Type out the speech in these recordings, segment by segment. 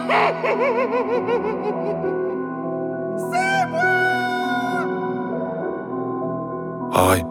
C'est moi. Ah ouais.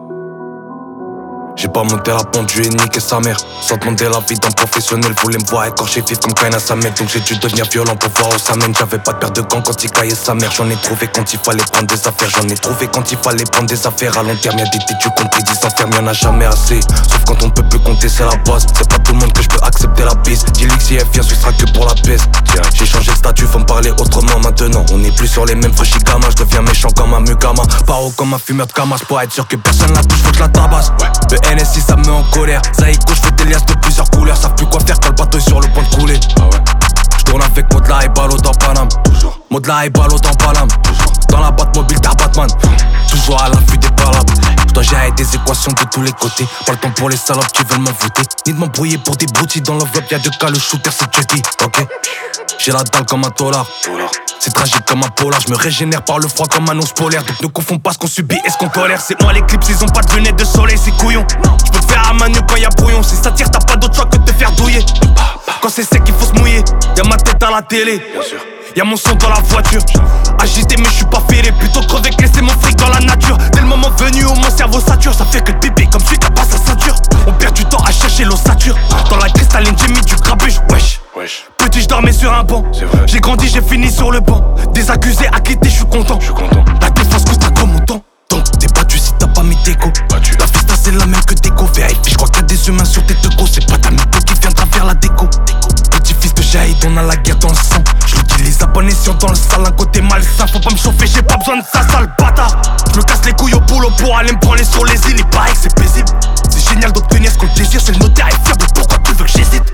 J'ai pas monté la pente, je lui ai niqué sa mère. Sans demander la vie d'un professionnel, voulait me voir écorché vif comme Kaina Samet. Donc j'ai dû devenir violent pour voir où ça mène. J'avais pas de paire de gants quand il caillait sa mère. J'en ai trouvé quand il fallait prendre des affaires. J'en ai trouvé quand il fallait prendre des affaires. À long terme y'a des têtus compris, 10 enfermes, y'en a jamais assez. Sauf quand on peut plus compter, c'est la base. C'est pas tout le monde que je peux accepter la bise. Dis-lui que si elle vient, ce sera que pour la peste. J'ai changé de statut, faut me parler autrement maintenant. On est plus sur les mêmes freshis gamin. Je deviens méchant comme un Mugama. Paro comme un fumeur de Kamas. Pour être sûr que personne la touche, faut que je la tabasse. Le NSI ça me met en colère. Zaïko, j'fais des liasses de plusieurs couleurs. Savent plus quoi faire quand le bateau est sur le point de couler. J'tourne avec Modla et Balo dans Paname. Modla et Balo dans Paname. Dans la boîte mobile d'Air Batman. Toujours à l'affût des palabres. J'dois gérer des équations de tous les côtés. Pas le temps pour les salopes qui veulent m'envoûter. Ni de m'embrouiller pour des broutilles. Dans l'enveloppe y'a 2 cas, le shooter c'est Chucky. Ok. J'ai la dalle comme un dollar. C'est tragique comme un polar. Je me régénère par le froid comme un ours polaire. Donc ne confonds pas ce qu'on subit et ce qu'on tolère. C'est moi les clips, ils ont pas de lunettes de soleil, c'est couillon. J'peux te faire à main quand y'a brouillon. Si ça tire, t'as pas d'autre choix que de te faire douiller. Quand c'est sec, il faut se mouiller. Y'a ma tête à la télé. Y'a mon son dans la voiture. Agité mais je suis pas fêlé. Plutôt crever que laisser mon fric dans la nature. Dès le moment venu où mon cerveau sature. Ça fait que le pipi comme celui qui a pas sa ceinture. On perd du temps à chercher l'ossature. Dans la cristalline j'ai mis du grabuge. Wesh. Petit je dormais sur un banc. J'ai grandi j'ai fini sur le banc. Des accusés acquittés je suis content. La défense coûte un gros montant. Donc t'es battu si t'as pas mis d'égo. La fiesta c'est la même que déco. Vérifie je crois qu'il y a des humains sur tes tecos. C'est pas ta mytho qui viendra faire la déco. Petit fils de Jaïd on a la guerre dans le sang. Je l'utilise à bon escient dans le sale. Un côté malsain faut pas me chauffer. J'ai pas besoin de ça sale bâtard. Je me casse les couilles au boulot pour aller me branler sur les îles. Il paraît que c'est paisible. C'est génial d'obtenir ce qu'on désire. C'est le notaire est fiable. Pourquoi tu veux que j'hésite?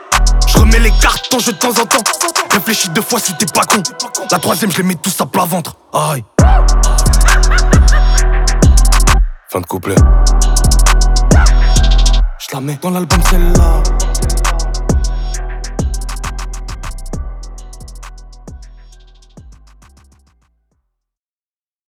Je remets les cartes en jeu de temps en temps. Réfléchis 2 fois si t'es pas con. La 3ème je les mets tous à plat ventre. Aïe. Fin de couplet. Je la mets dans l'album celle-là.